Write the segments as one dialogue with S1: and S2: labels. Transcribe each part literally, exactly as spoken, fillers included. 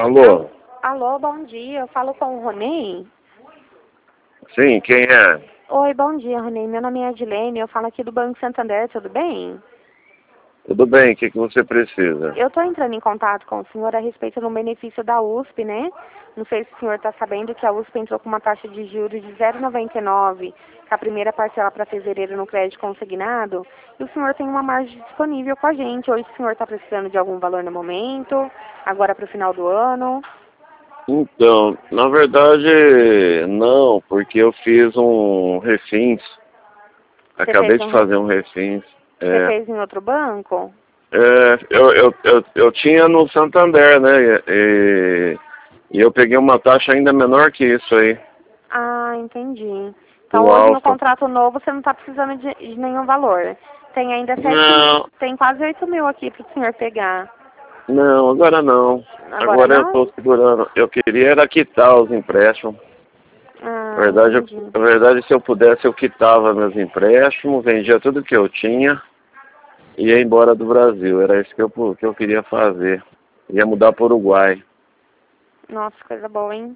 S1: Alô?
S2: Alô, bom dia. Eu falo com o Ronei?
S1: Sim, quem é?
S2: Oi, bom dia, Ronei. Meu nome é Adilene, eu falo aqui do Banco Santander, tudo bem?
S1: Tudo bem, o que, que você precisa?
S2: Eu estou entrando em contato com o senhor a respeito do benefício da U S P, né? Não sei se o senhor está sabendo que a U S P entrou com uma taxa de juros de zero vírgula noventa e nove, que a primeira parcela para fevereiro no crédito consignado, e o senhor tem uma margem disponível com a gente. Hoje o senhor está precisando de algum valor no momento, agora para o final do ano?
S1: Então, na verdade, não, porque eu fiz um refins.
S2: Você
S1: Acabei
S2: fez,
S1: de
S2: um,
S1: fazer um refins.
S2: você
S1: É,
S2: fez em outro banco?
S1: é, eu, eu, eu, eu tinha no Santander, né? E, e eu peguei uma taxa ainda menor que isso aí,
S2: Ah, entendi. Então
S1: do
S2: hoje no
S1: Alfa.
S2: contrato novo você não está precisando de, de nenhum valor. Tem ainda sete,
S1: Não,
S2: tem quase oito mil aqui para o senhor pegar.
S1: não, agora não.
S2: Agora
S1: Agora eu
S2: não?
S1: estou segurando. Eu queria era quitar os empréstimos. Na
S2: Ah,
S1: verdade, eu,
S2: entendi.
S1: na verdade, se eu pudesse, eu quitava meus empréstimos, vendia tudo que eu tinha e ia embora do Brasil. Era isso que eu, que eu queria fazer. Ia mudar para o Uruguai.
S2: Nossa, coisa boa, hein?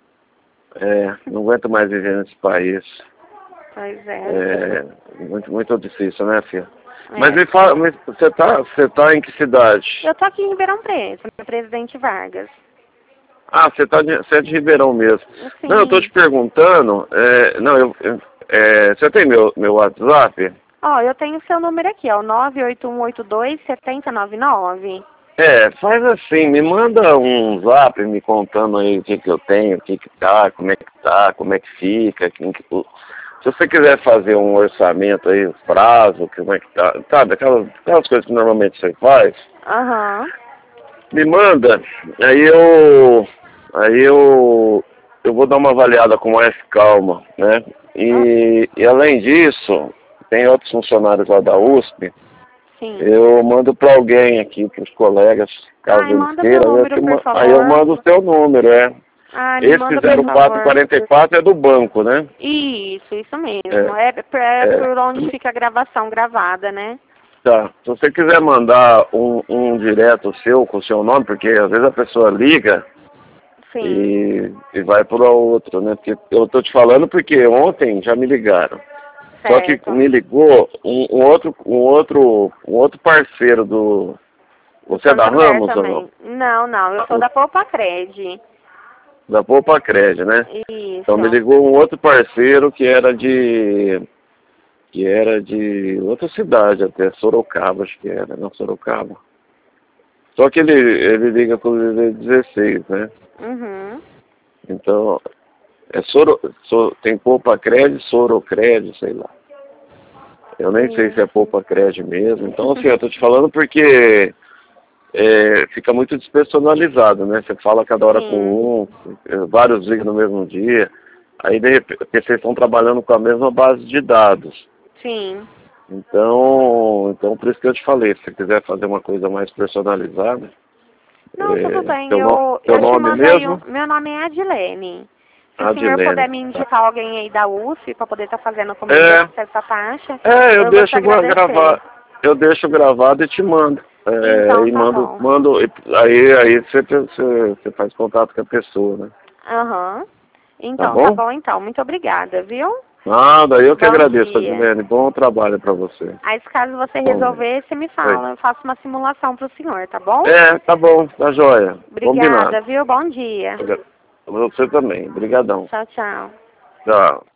S1: É, não aguento mais viver nesse país.
S2: Pois é.
S1: É muito, muito difícil, né, filha? Mas
S2: É.
S1: me fala, me- você tá, você tá em que cidade?
S2: Eu tô aqui em Ribeirão Preto, na Presidente Vargas.
S1: Ah, você, tá de, você é de Ribeirão mesmo. Não, eu tô te
S2: Sim.
S1: perguntando, é, não, eu, eu- é, você tem meu, meu WhatsApp?
S2: Ó, eu tenho o seu número aqui, ó, nove oito um oito dois sete zero nove nove.
S1: É, faz assim, me manda um zap me contando aí o que que eu tenho, o que que tá, como é que tá, como é que fica, quem que... Se você quiser fazer um orçamento aí, prazo, como é que tá, sabe, aquelas, aquelas coisas que normalmente você faz,
S2: Aham.
S1: me manda, aí eu, aí eu, eu vou dar uma avaliada com mais calma, né?
S2: Ah,
S1: E, e além disso, tem outros funcionários lá da U S P.
S2: sim.
S1: Eu mando para alguém aqui, para os colegas, caso
S2: Ai,
S1: eles
S2: manda meu
S1: queiram, eu te
S2: número, por
S1: ma- aí eu
S2: favor.
S1: mando o seu número, é.
S2: Ai, me
S1: Esse
S2: manda, por
S1: zero quatro
S2: favor.
S1: quarenta e quatro é do banco, né?
S2: Isso, isso mesmo.
S1: É,
S2: É, é
S1: é.
S2: por onde fica a gravação gravada, né?
S1: Tá. Se você quiser mandar um, um direto seu com o seu nome, porque às vezes a pessoa liga
S2: Sim.
S1: e, e vai para outro, né? Porque eu tô te falando porque ontem já me ligaram. Só que
S2: Certo.
S1: me ligou um, um outro, um outro, um outro parceiro do.
S2: Do
S1: Você é da
S2: Santander
S1: Ramos ou não?
S2: também. Não, não, eu sou da Poupa Cred.
S1: Da Poupa Cred, né? Então me
S2: Isso.
S1: ligou um outro parceiro que era de que era de outra cidade até, Sorocaba, acho que era, não Sorocaba. Só que ele, ele liga com o dezesseis, né?
S2: Uhum.
S1: Então, é Soro, so, tem Poupa Cred, Sorocred, sei lá. Eu nem sei se é
S2: Isso.
S1: Poupa Cred mesmo. Então, assim, eu tô te falando porque é, fica muito despersonalizado, né? Você fala cada hora
S2: Sim.
S1: com um, vários ligam no mesmo dia. Aí, de repente, porque vocês estão trabalhando com a mesma base de dados.
S2: Sim.
S1: Então, então por isso que eu te falei, se você quiser fazer uma coisa mais personalizada,
S2: Não, tudo
S1: é,
S2: bem.
S1: teu, no,
S2: Eu,
S1: teu
S2: eu te
S1: nome
S2: mando aí. Um,
S1: mesmo?
S2: meu nome é Adilene. Se o senhor
S1: Adilene.
S2: puder me
S1: Tá.
S2: indicar alguém aí da U S P para poder estar fazendo comigo
S1: É,
S2: essa taxa,
S1: é, eu
S2: eu vou te
S1: deixo gra-
S2: agradecer.
S1: gravar, eu deixo gravado e te mando. É,
S2: Então
S1: e
S2: tá
S1: mando,
S2: bom.
S1: mando, aí, aí você, você, você faz contato com a pessoa, né?
S2: Aham.
S1: Tá
S2: Então tá
S1: bom?
S2: bom então. Muito obrigada, viu?
S1: Nada, eu que
S2: Bom
S1: agradeço,
S2: dia.
S1: Adilene. Bom trabalho para você.
S2: Aí se caso você
S1: Bom dia.
S2: resolver, você me
S1: Oi.
S2: fala. Eu faço uma simulação pro senhor, tá bom?
S1: É, tá bom, tá joia. Combinado.
S2: Obrigada, viu? Bom dia.
S1: Você também. Obrigadão.
S2: Tchau, tchau.
S1: Tchau.